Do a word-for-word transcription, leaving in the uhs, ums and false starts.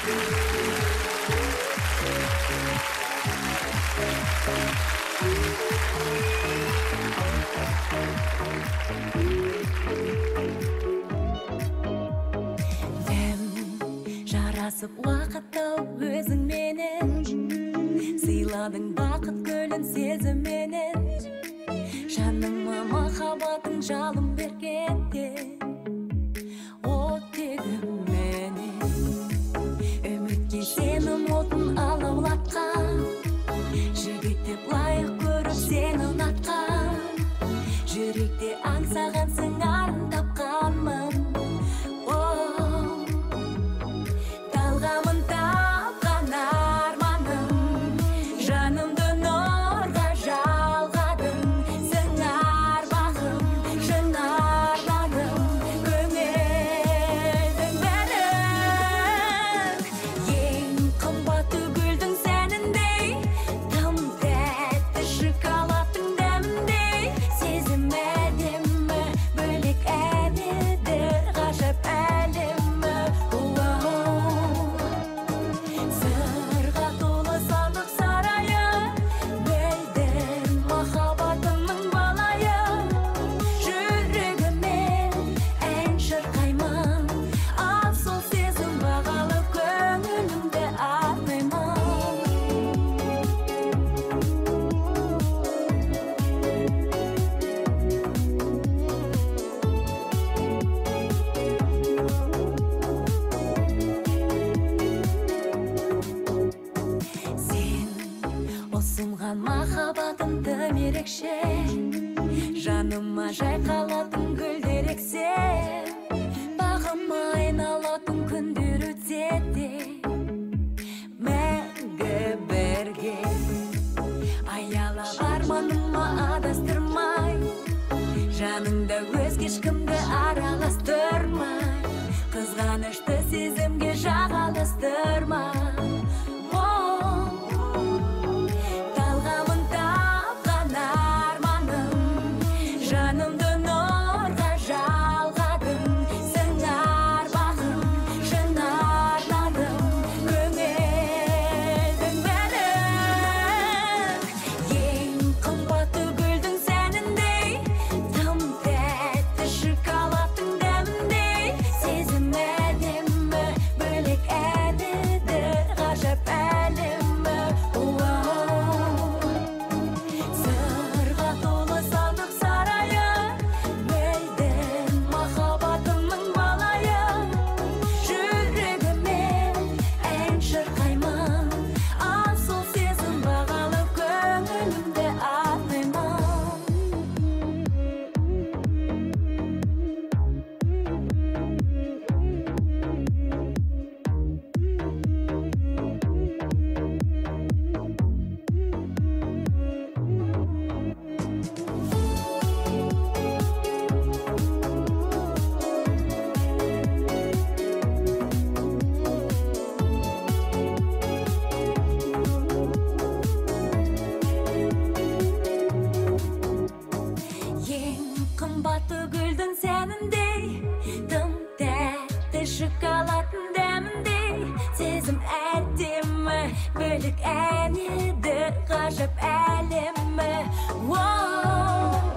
Жарасып уақытта өзің менен сыйладың бақыт гүлін сезімменен жаныма махаббатың жалын бергенде оттегімменен үмітке сенім отын алаулатқан жігіт деп лайық көріп сені ұнатқан жүректе аңсағансың арын тапқанмын. Махаббатым тым ерекше жаныма жайқалатын гүлдер ексем бағыма айналатын күндер өтсе де мәңгі бірге аялап арманыма адастырмай жаныңда өзге ешкімді араластырмай қызғанышты сезімге жағаластырмай қымбатты гүлдің сәніндей тым тәтті шоколадтың дәміндей сезім әдемі бөлек ән еді ғажап әлемі.